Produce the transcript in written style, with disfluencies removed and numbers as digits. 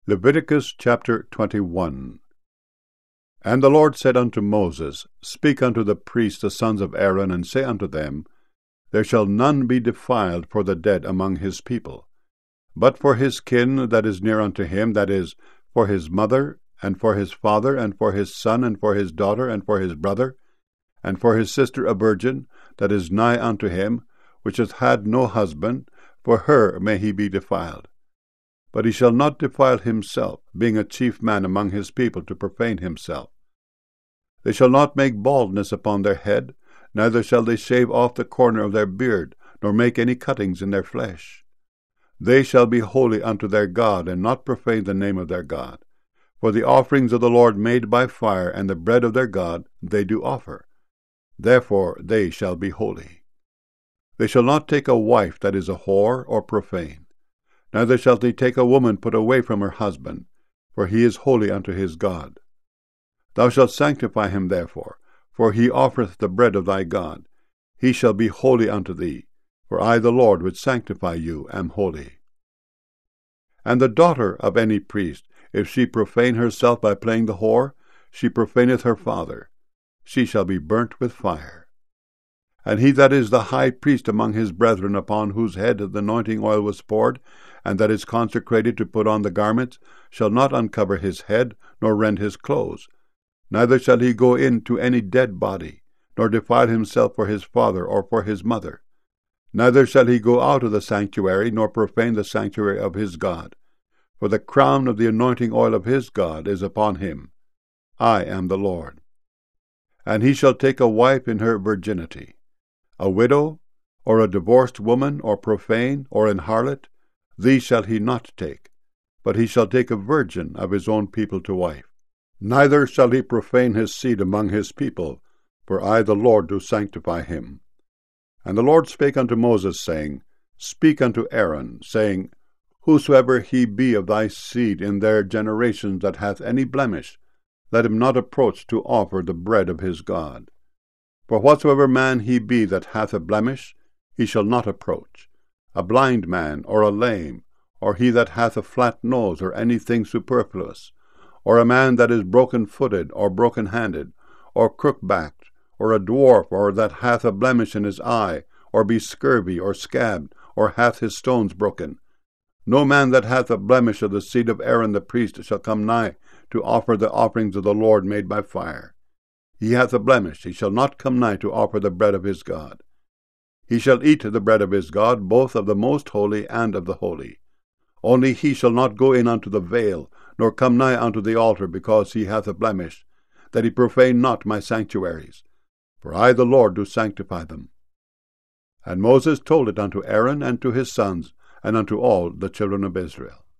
Leviticus chapter 21. And the Lord said unto Moses, Speak unto the priests the sons of Aaron, and say unto them, There shall none be defiled for the dead among his people, but for his kin that is near unto him, that is, for his mother, and for his father, and for his son, and for his daughter, and for his brother, and for his sister a virgin, that is nigh unto him, which hath had no husband, for her may he be defiled. But he shall not defile himself, being a chief man among his people, to profane himself. They shall not make baldness upon their head, neither shall they shave off the corner of their beard, nor make any cuttings in their flesh. They shall be holy unto their God, and not profane the name of their God. For the offerings of the Lord made by fire, and the bread of their God, they do offer. Therefore they shall be holy. They shall not take a wife that is a whore or profane. Neither shall they take a woman put away from her husband, for he is holy unto his God. Thou shalt sanctify him therefore, for he offereth the bread of thy God. He shall be holy unto thee, for I the Lord which sanctify you am holy. And the daughter of any priest, if she profane herself by playing the whore, she profaneth her father. She shall be burnt with fire. And he that is the high priest among his brethren, upon whose head the anointing oil was poured, and that is consecrated to put on the garments, shall not uncover his head, nor rend his clothes. Neither shall he go in to any dead body, nor defile himself for his father or for his mother. Neither shall he go out of the sanctuary, nor profane the sanctuary of his God. For the crown of the anointing oil of his God is upon him. I am the Lord. And he shall take a wife in her virginity. A widow, or a divorced woman, or profane, or an harlot, these shall he not take, but he shall take a virgin of his own people to wife. Neither shall he profane his seed among his people, for I the Lord do sanctify him. And the Lord spake unto Moses, saying, Speak unto Aaron, saying, Whosoever he be of thy seed in their generations that hath any blemish, let him not approach to offer the bread of his God. For whatsoever man he be that hath a blemish, he shall not approach, a blind man, or a lame, or he that hath a flat nose, or anything superfluous, or a man that is broken-footed, or broken-handed, or crook-backed, or a dwarf, or that hath a blemish in his eye, or be scurvy, or scabbed, or hath his stones broken. No man that hath a blemish of the seed of Aaron the priest shall come nigh to offer the offerings of the Lord made by fire. He hath a blemish, he shall not come nigh to offer the bread of his God. He shall eat the bread of his God, both of the most holy and of the holy. Only he shall not go in unto the veil, nor come nigh unto the altar, because he hath a blemish, that he profane not my sanctuaries. For I the Lord do sanctify them. And Moses told it unto Aaron and to his sons, and unto all the children of Israel.